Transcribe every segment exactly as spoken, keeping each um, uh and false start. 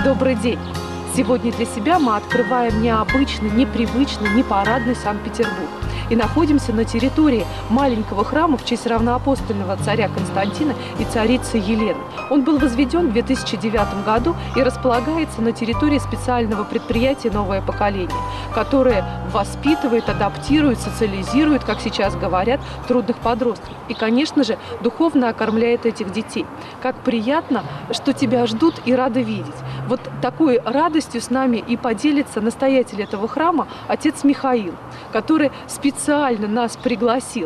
Добрый день! Сегодня для себя мы открываем необычный, непривычный, непарадный Санкт-Петербург. И находимся на территории маленького храма в честь равноапостольного царя Константина и царицы Елены. Он был возведен в две тысячи девятом году и располагается на территории специального предприятия «Новое поколение», которое воспитывает, адаптирует, социализирует, как сейчас говорят, трудных подростков. И, конечно же, духовно окормляет этих детей. Как приятно, что тебя ждут и рады видеть. Вот такой радостью с нами и поделится настоятель этого храма, отец Михаил, который специально нас пригласил.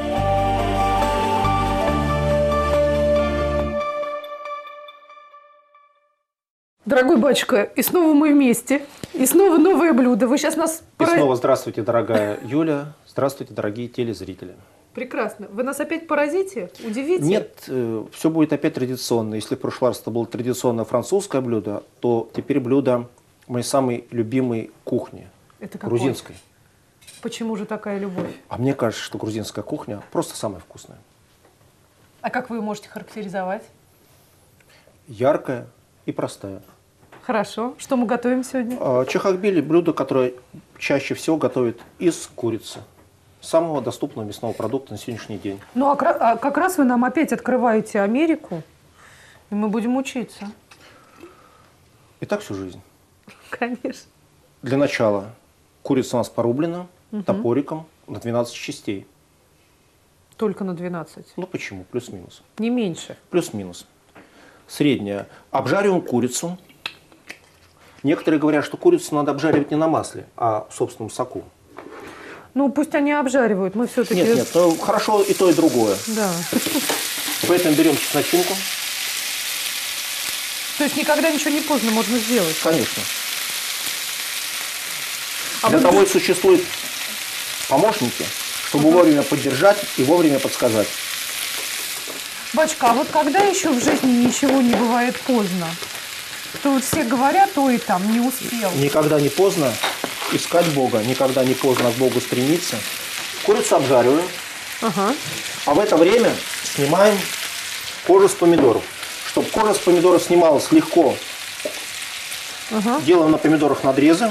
Дорогой батюшка, и снова мы вместе, и снова новое блюдо. Вы сейчас нас... И снова здравствуйте, дорогая Юля, здравствуйте, дорогие телезрители. Прекрасно. Вы нас опять поразите, удивите? Нет, э, все будет опять традиционно. Если в прошлый раз это было традиционное французское блюдо, то теперь блюдо моей самой любимой кухни, это грузинской. Почему же такая любовь? А мне кажется, что грузинская кухня просто самая вкусная. А как вы ее можете характеризовать? Яркая и простая. Хорошо. Что мы готовим сегодня? А, чахахбили – блюдо, которое чаще всего готовят из курицы. Самого доступного мясного продукта на сегодняшний день. Ну, а как раз вы нам опять открываете Америку, и мы будем учиться. И так всю жизнь. Конечно. Для начала курица у нас порублена угу. топориком на двенадцать частей. Только на двенадцать? Ну почему? Плюс-минус. Не меньше? Плюс-минус. Средняя. Обжариваем курицу. Некоторые говорят, что курицу надо обжаривать не на масле, а в собственном соку. Ну, пусть они обжаривают, мы все-таки... Нет, нет, ну, хорошо и то, и другое. Да. Поэтому берем чесночинку. То есть никогда ничего не поздно можно сделать? Конечно. А Для вы... того и существуют помощники, чтобы uh-huh. вовремя поддержать и вовремя подсказать. Батюшка, а вот когда еще в жизни ничего не бывает поздно? То вот все говорят, то и там, не успел. Никогда не поздно искать Бога, никогда не поздно к Богу стремиться. Курицу обжариваем, ага. а в это время снимаем кожу с помидоров. Чтобы кожа с помидоров снималась легко, ага. делаем на помидорах надрезы.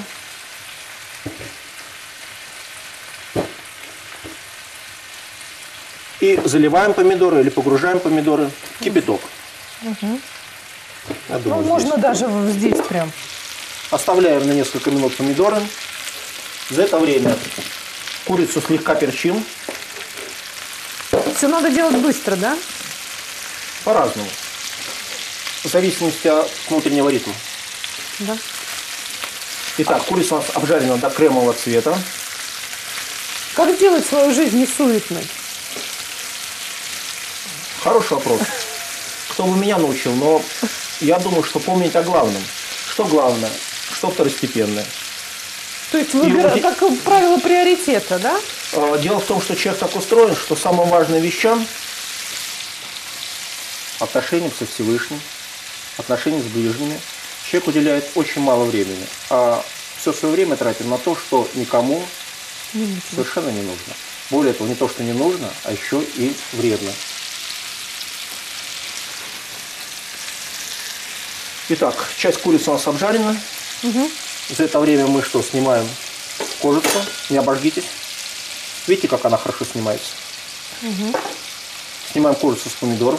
И заливаем помидоры или погружаем помидоры в кипяток. Угу. Я думаю, ну, можно здесь. даже здесь прям. Оставляем на несколько минут помидоры. За это время курицу слегка перчим. Все надо делать быстро, да? По-разному. В зависимости от внутреннего ритма. Да. Итак, курица у нас обжарена до кремового цвета. Как сделать свою жизнь несуетной? Хороший вопрос. Кто бы меня научил, но я думаю, что помнить о главном. Что главное, что второстепенное. То есть выбирать, как правило, приоритета, да? Дело в том, что человек так устроен, что самым важным вещам, отношениям со Всевышним, отношениям с ближними, человек уделяет очень мало времени. А все свое время тратит на то, что никому не совершенно не нужно. Более того, не то, что не нужно, а еще и вредно. Итак, часть курицы у нас обжарена. Угу. За это время мы что, снимаем кожицу, не обожгитесь. Видите, как она хорошо снимается? Угу. Снимаем кожицу с помидоров.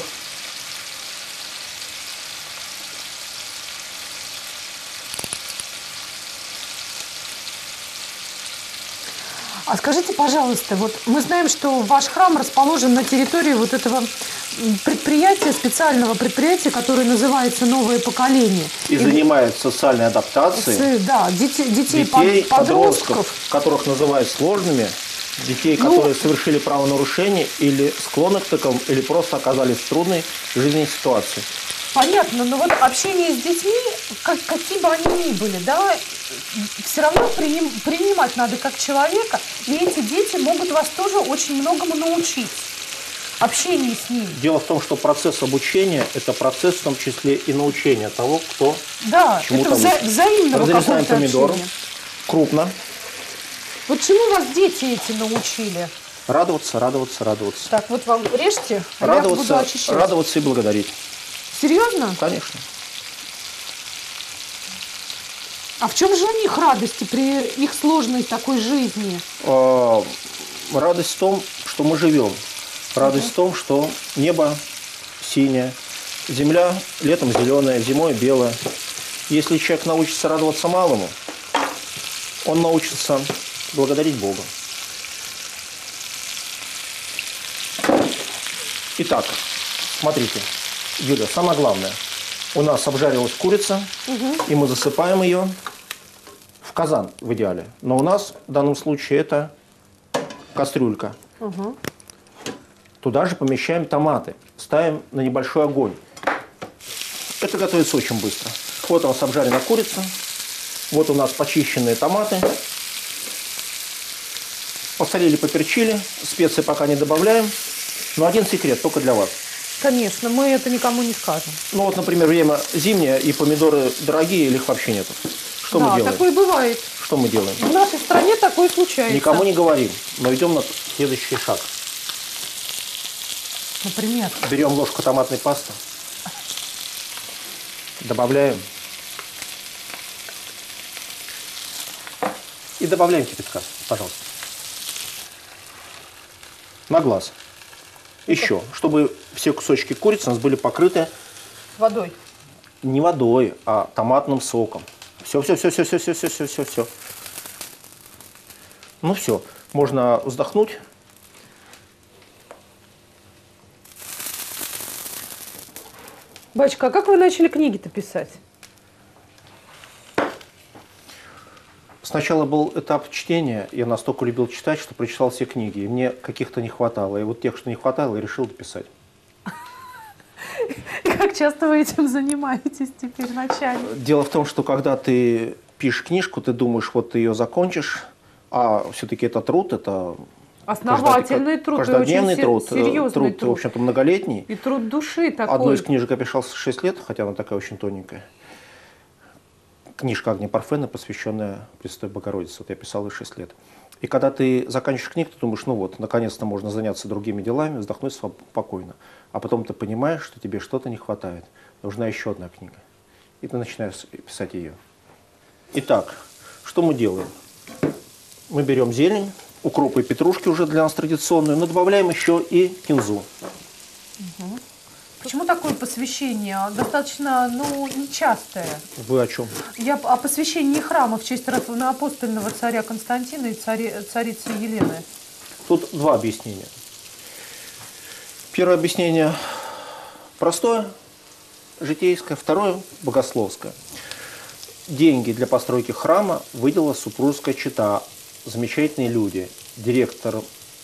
А скажите, пожалуйста, вот мы знаем, что ваш храм расположен на территории вот этого предприятия, специального предприятия, которое называется «Новое поколение». И, и занимается социальной адаптацией с, да, детей, детей, детей под, подростков. подростков, которых называют сложными, детей, ну, которые совершили правонарушение или склонны к такому, или просто оказались в трудной жизненной ситуации. Понятно, но вот общение с детьми, как, какие бы они ни были, да, все равно приним, принимать надо как человека, и эти дети могут вас тоже очень многому научить. Общение с ними. Дело в том, что процесс обучения – это процесс в том числе и научения того, кто да, чему-то это вза взаимного разрезаем помидоры общения. Крупно. Вот чему вас дети эти научили? Радоваться, радоваться, радоваться. Так, вот вам режьте, а радоваться, я буду очищать. Радоваться и благодарить. Серьезно? Конечно. А в чем же у них радости при их сложной такой жизни? А, радость в том, что мы живем. Радость uh-huh. в том, что небо синее, земля летом зеленая, зимой белая. Если человек научится радоваться малому, он научится благодарить Бога. Итак, смотрите, Юля, самое главное. У нас обжарилась курица, угу. и мы засыпаем ее в казан в идеале. Но у нас в данном случае это кастрюлька. Угу. Туда же помещаем томаты, ставим на небольшой огонь. Это готовится очень быстро. Вот у нас обжарена курица, вот у нас почищенные томаты. Посолили, поперчили, специи пока не добавляем. Но один секрет только для вас. Конечно, мы это никому не скажем. Ну вот, например, время зимнее, и помидоры дорогие, или их вообще нету. Что да, мы делаем? Такое бывает. Что мы делаем? В нашей стране такое случается. Никому не говорим, но идем на следующий шаг. Например? Берем ложку томатной пасты, добавляем и добавляем кипятка, пожалуйста. На глаз. Еще, чтобы все кусочки курицы у нас были покрыты водой. Не водой, а томатным соком. Все, все, все, все, все, все, все, все, все, все. Ну все, можно вздохнуть. Батюшка, а как вы начали книги-то писать? Сначала был этап чтения, я настолько любил читать, что прочитал все книги, и мне каких-то не хватало. И вот тех, что не хватало, я решил дописать. Как часто вы этим занимаетесь теперь вначале? Дело в том, что когда ты пишешь книжку, ты думаешь, вот ты ее закончишь, а все-таки это труд, это основательный труд, каждодневный труд, серьезный труд, труд, в общем-то, многолетний. И труд души такой. Одну из книжек я писал шесть лет, хотя она такая очень тоненькая. Книжка Агни Парфена, посвященная Пресвятой Богородице. Вот я писал ее шесть лет. И когда ты заканчиваешь книгу, ты думаешь, ну вот, наконец-то можно заняться другими делами, вздохнуть спокойно. А потом ты понимаешь, что тебе что-то не хватает. Нужна еще одна книга. И ты начинаешь писать ее. Итак, что мы делаем? Мы берем зелень, укроп и петрушки уже для нас традиционную, но добавляем еще и кинзу. Угу. Почему такое посвящение? Достаточно, ну, нечастое. Вы о чем? Я о посвящении храма в честь равноапостольного царя Константина и цари, царицы Елены. Тут два объяснения. Первое объяснение простое, житейское. Второе богословское. Деньги для постройки храма выделила супружеская чета. Замечательные люди. Директор,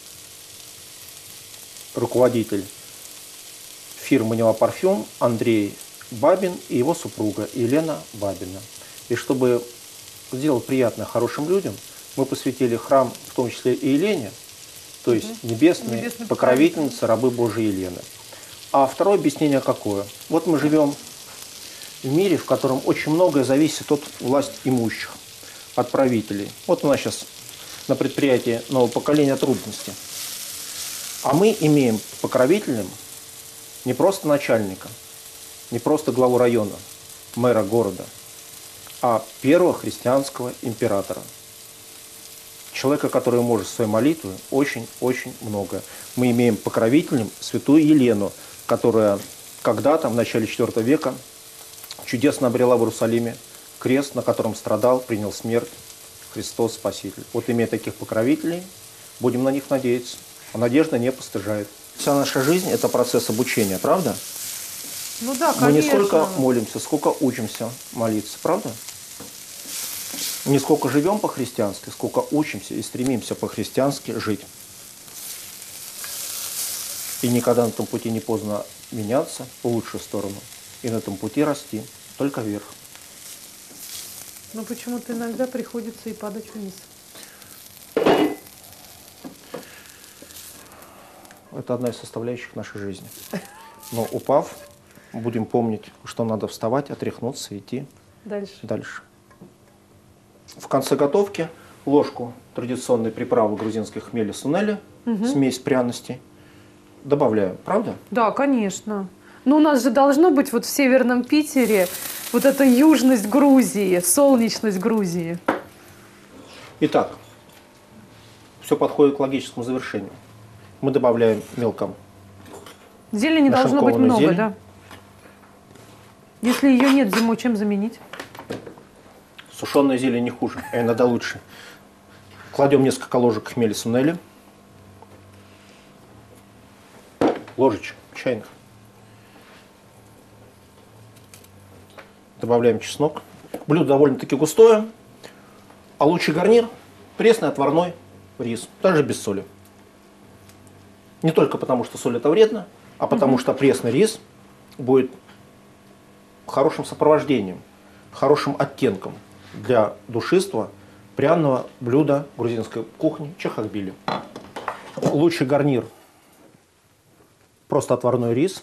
руководитель фирмы «Нева Парфюм» Андрей Бабин и его супруга Елена Бабина. И чтобы сделать приятное хорошим людям, мы посвятили храм, в том числе и Елене, то есть угу. небесные, небесные покровительницы, рабы Божьей Елены. А второе объяснение какое? Вот мы живем в мире, в котором очень многое зависит от власть имущих, от правителей. Вот у нас сейчас на предприятии нового поколения трудности. А мы имеем покровителем не просто начальника, не просто главу района, мэра города, а первого христианского императора. Человека, который может своей молитвой очень-очень многое. Мы имеем покровителем святую Елену, которая когда-то, в начале четвёртого века, чудесно обрела в Иерусалиме крест, на котором страдал, принял смерть Христос Спаситель. Вот имея таких покровителей, будем на них надеяться. А надежда не постыжает. Вся наша жизнь – это процесс обучения, правда? Ну да, конечно. Мы не сколько молимся, сколько учимся молиться, правда? Не сколько живем по-христиански, сколько учимся и стремимся по-христиански жить. И никогда на этом пути не поздно меняться в лучшую сторону. И на этом пути расти, только вверх. Но почему-то иногда приходится и падать вниз. Это одна из составляющих нашей жизни. Но упав, будем помнить, что надо вставать, отряхнуться и идти дальше. дальше. В конце готовки ложку традиционной приправы грузинской хмели сунели, угу. смесь пряностей, добавляю. Правда? Да, конечно. Но у нас же должно быть вот в Северном Питере Вот эта южность Грузии, солнечность Грузии. Итак, все подходит к логическому завершению. Мы добавляем мелко. Зелени должно быть много, зелень. Да? Если ее нет зимой, чем заменить? Сушеная зелень не хуже, а иногда лучше. Кладем несколько ложек хмеля сунели. Ложечек чайных. Добавляем чеснок. Блюдо довольно-таки густое. А лучший гарнир – пресный отварной рис, даже без соли. Не только потому, что соль это вредно, а потому угу. что пресный рис будет хорошим сопровождением, хорошим оттенком для душистого пряного блюда грузинской кухни чахахбили. Лучший гарнир – просто отварной рис.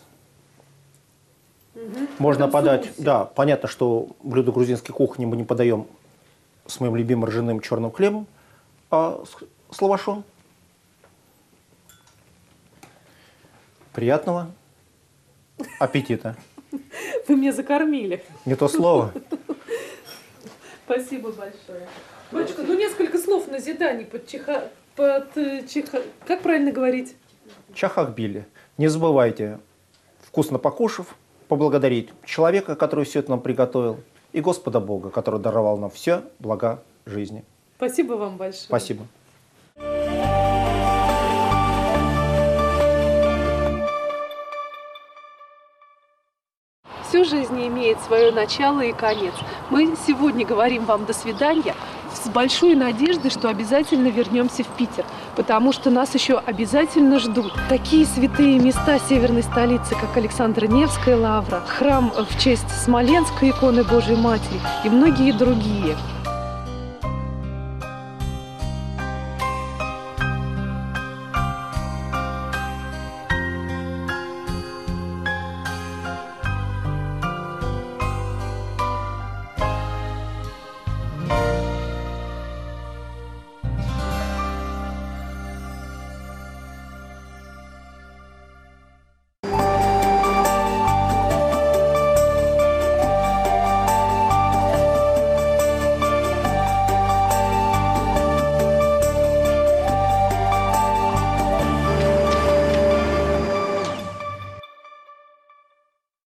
Угу. Можно подать, да, понятно, что блюдо грузинской кухни мы не подаем с моим любимым ржаным черным хлебом, а с, с лавашом. Приятного аппетита. Вы меня закормили. Не то слово. Спасибо большое. Батюшка, ну несколько слов назиданий под чиха... под чиха... Как правильно говорить? Чахахбили. Не забывайте, вкусно покушав, поблагодарить человека, который все это нам приготовил, и Господа Бога, который даровал нам все блага жизни. Спасибо вам большое. Спасибо. Всю жизнь имеет свое начало и конец. Мы сегодня говорим вам до свидания с большой надеждой, что обязательно вернемся в Питер, потому что нас еще обязательно ждут такие святые места северной столицы, как Александро-Невская лавра, храм в честь Смоленской иконы Божией Матери и многие другие.